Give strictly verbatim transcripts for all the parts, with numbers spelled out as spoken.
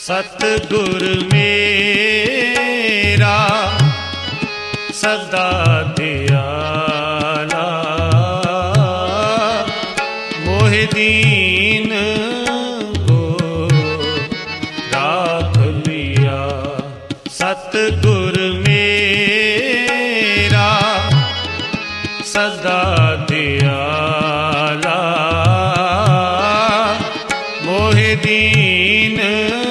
सतगुर मेरा सदा दयाला, मोहि दीन को राख लिया। सतगुर मेरा सदा दयाला, मोहि दीन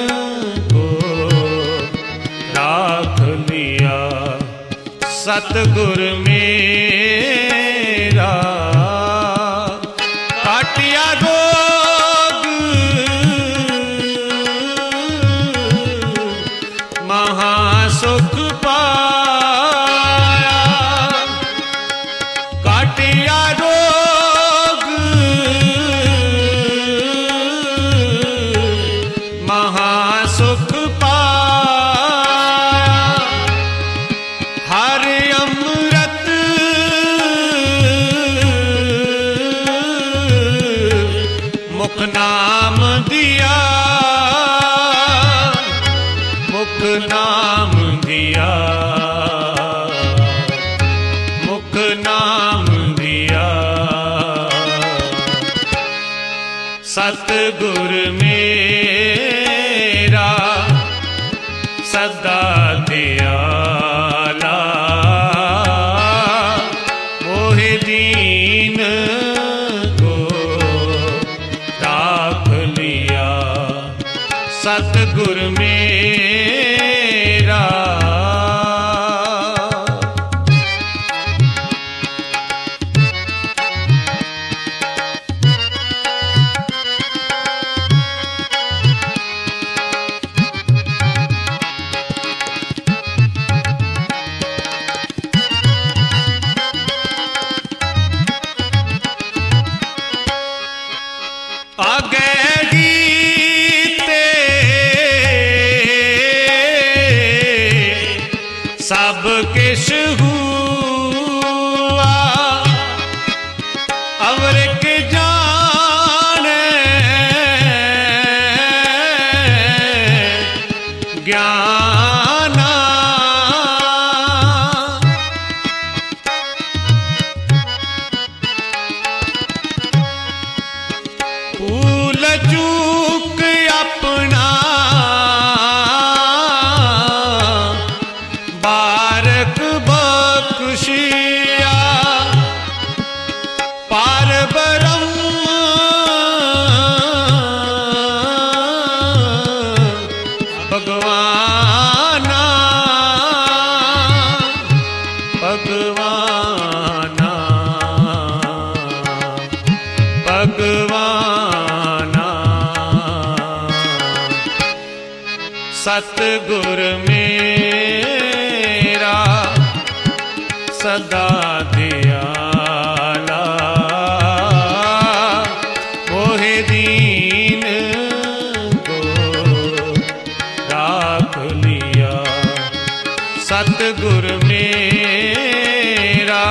सतगुर मेरा काटिया रोग महासुख पाया। काटिया रोग महासुख मुख नाम दिया, मुख नाम दिया, मुख नाम दिया। सतगुर मेरा सदा दयाला, मोहि दीन सतगुर मेरा। आगे सब किश हुआ, अवर के जाने ज्ञाना। भूल चूक अपना बारक बख्शिया, पार ब्रह्म भगवाना, भगवाना, भगवाना। सतगुर मेरा सदा दयाला, मोहि दीन को राख लिया। सतगुर मेरा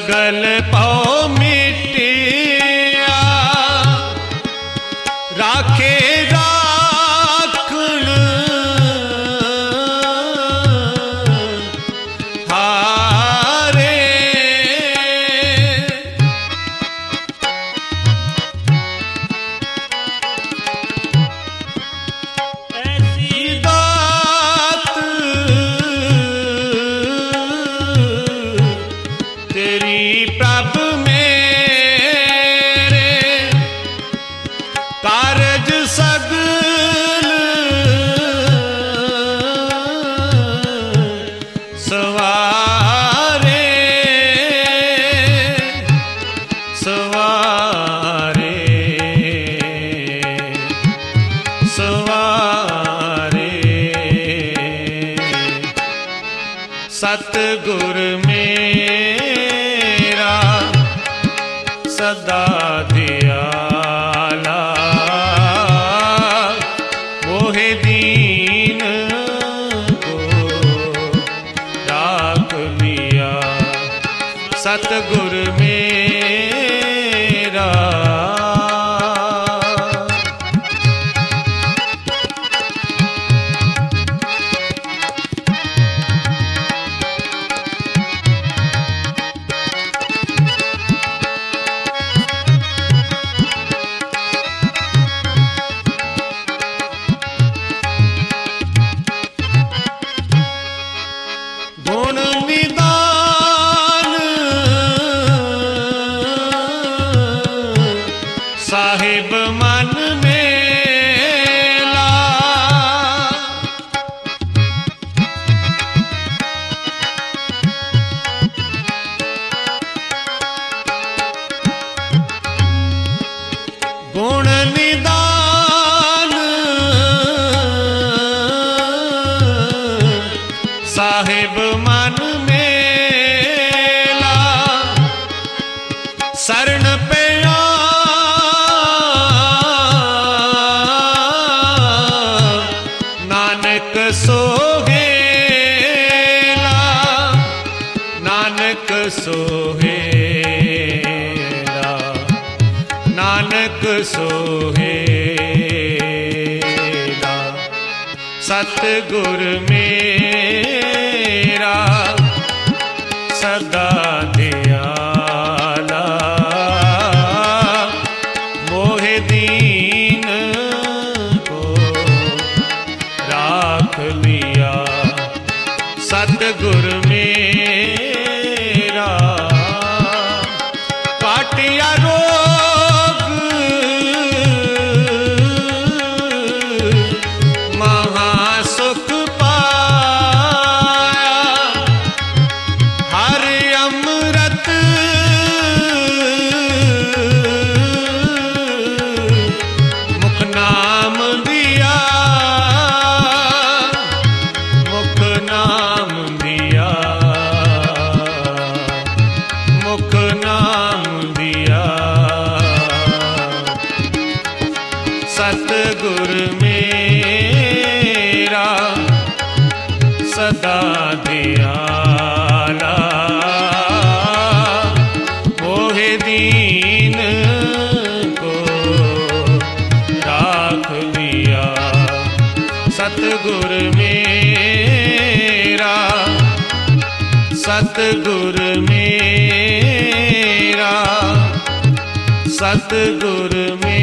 सगल पाओ मिटिया राखे राखण हारे ऐसी दात तेरी प्रभ मेरे कारज सगल सवारे सवारे सवारे सतगुर मेरा सदा दयाला मोहे दीन को राख लिया सतगुर मेरा गुण निदान साहिब मन मेला गुण निदान साहिब मन मेला शरण पिया नानक सोहेला नानक सोहेला नानक सोहेला सतगुर मेरा सदा दयाला मोहे दीन को राख लिया सतगुर मेरा काटिया रोग महासुख पाया हर अमृत मुख नाम दिया मुख नाम दिया मुख नाम दिया सतगुर मेरा सदा दयाला मोहे दीन को राख लिया सतगुर मेरा सतगुर मेरा सतगुर मेरा